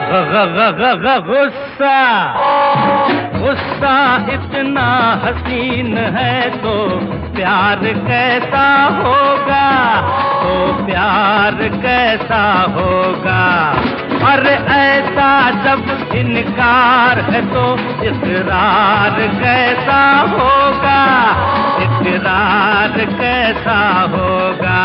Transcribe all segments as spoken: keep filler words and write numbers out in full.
गुस्सा गुस्सा इतना हसीन है तो प्यार कैसा होगा, तो प्यार कैसा होगा। और ऐसा जब इनकार है तो इकरार कैसा होगा, इकरार कैसा होगा।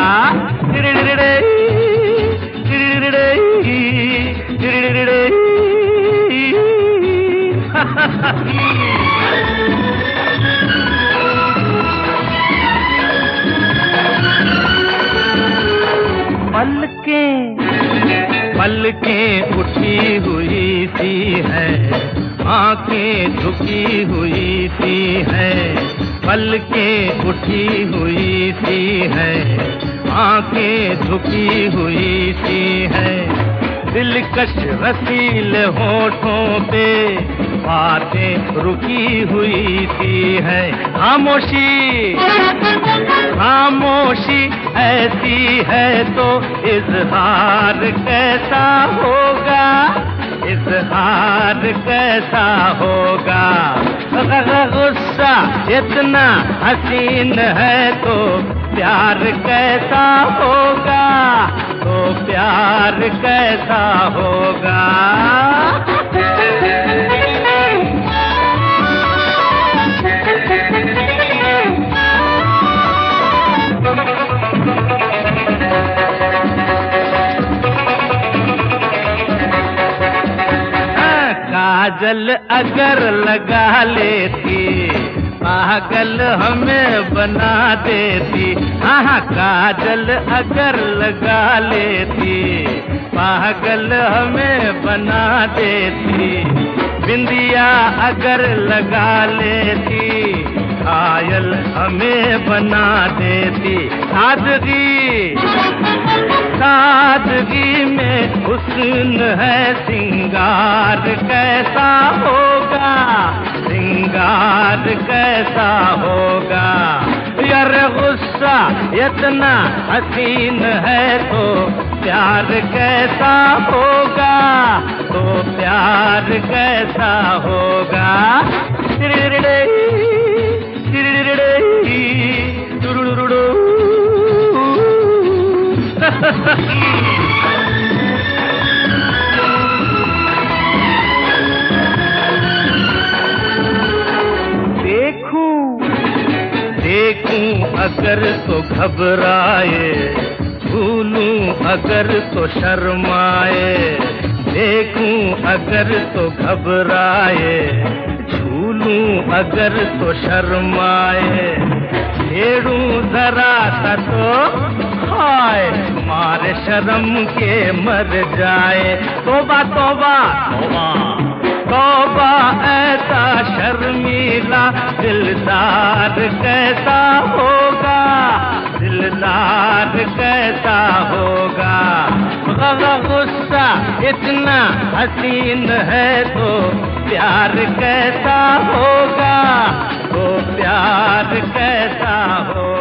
पलकें पलकें उठी हुई सी है, आंखें झुकी हुई सी है। पलकें उठी हुई सी है, आंखें झुकी हुई सी है। दिलकश रसीले होठों पे बातें रुकी हुई सी है। खामोशी खामोशी ऐसी है तो इजहार कैसा होगा, इजहार कैसा होगा। गुस्सा इतना हसीन है तो प्यार कैसा होगा, तो प्यार कैसा होगा। काजल अगर लगा लेती पागल हमें बना देती। हाँ काजल अगर लगा लेती पागल हमें बना देती। बिंदिया अगर लगा लेती घायल हमें बना देती। सादगी सादगी में हुस्न है, सिंगार कैसा होगा, सिंगार कैसा होगा। यार गुस्सा इतना हसीन है तो प्यार कैसा होगा, तो प्यार कैसा होगा। देखूं देखूं अगर तो घबराए, भूलूं अगर तो शर्माए। देखूं अगर तो घबराए, झूलूं अगर तो शर्माए। छेड़ूं जरा सा तो हाय मारे शर्म के मर जाए। तौबा तौबा तौबा तौबा ऐसा शर्मीला दिलदार कैसा होगा, दिलदार कैसा होगा। गुस्सा इतना हसीन है तो प्यार कैसा होगा, तो प्यार कैसा होगा।